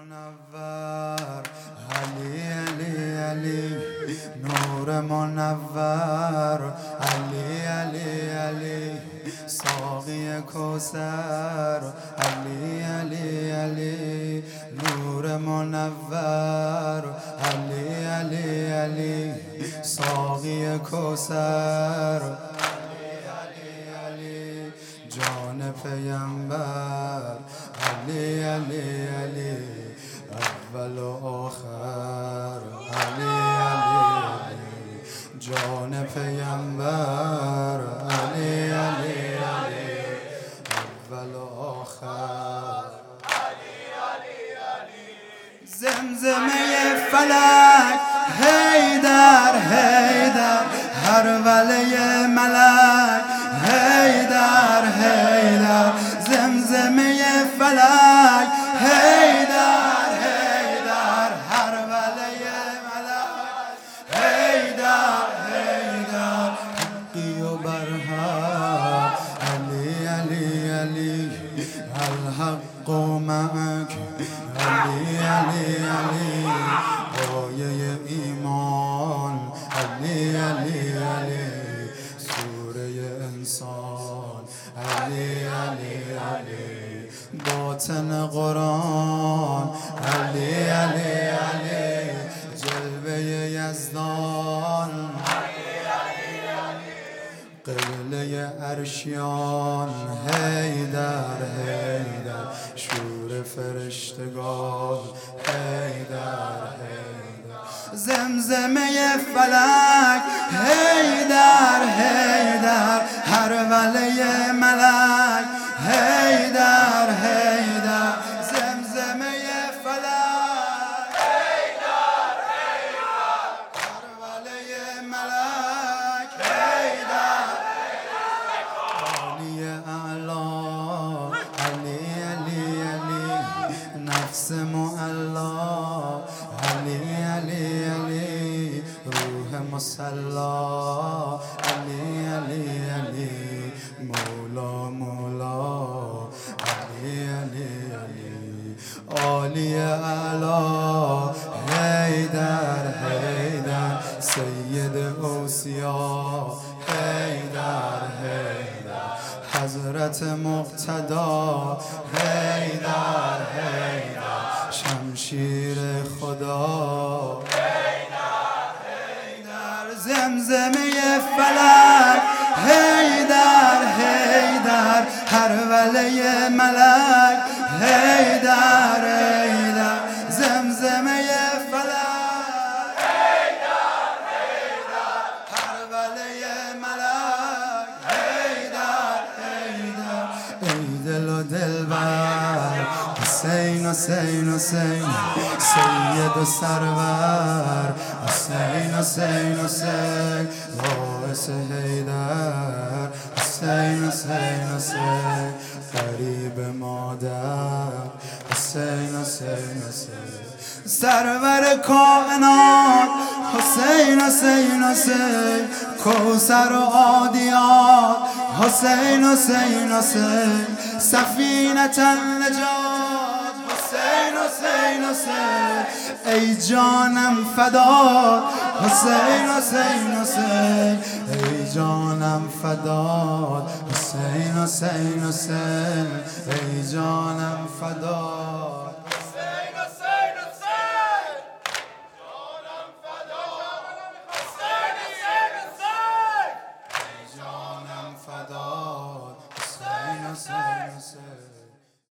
منور علی علی علی نور منور علی علی علی ساقی کوثر علی علی علی نور منور علی علی علی ساقی کوثر علی علی جان پیامبر علی علی علی اول و آخر علی علی علی جان پیامبر علی علی علی اول و آخر علی علی علی زمزمه فلک حیدر حیدر هر ولی ملک حیدر حیدر زمزمه فلک حیدر حیدر هر ولی ملک حیدر حیدر حقی و برحق علی علی علی الحق معک علی علی علی پایه ایمان علی علی علی سوره انسان علی علی علی باطن قرآن علی علی علی جلوه یزدان علی علی علی قبله عرشیان حیدر حیدر شور فرشتگان حیدر حیدر زمزمه فلک حیدر حیدر هر ولی ملک حیدر حیدر زمزمه فلک حیدر حیدر هر ولی ملک حیدر علی اعلا علی علی علی نفس معلا علی علی علی روح مسلا علی علی علی مولا مولا علی علی علی عالی اعلا حیدر حیدر سید اوصیا حیدر حیدر حضرت مقتدا حیدر حیدر شمشیر خدا حیدر حیدر زمزمه فلک حیدر حیدر هر ولی ملک حیدر حیدر زمزمه فلک حیدر حیدر هر ولی ملک حیدر حیدر ای دل و دلبر حسین حسین حسین سید و سرور حسین حسین حسین باعث حیدر حسین حسین حسین قریب مادر حسین حسین حسین سرور کائنات حسین حسین حسین کوثر و عادیات حسین حسین حسین سفینة النجات حسین حسین حسین ای جانم فدات حسین حسین حسین ای جانم فدات حسین حسین حسین ای جانم فدات حسین حسین حسین جانم فدات حسین حسین حسین ای جانم فدات حسین حسین حسین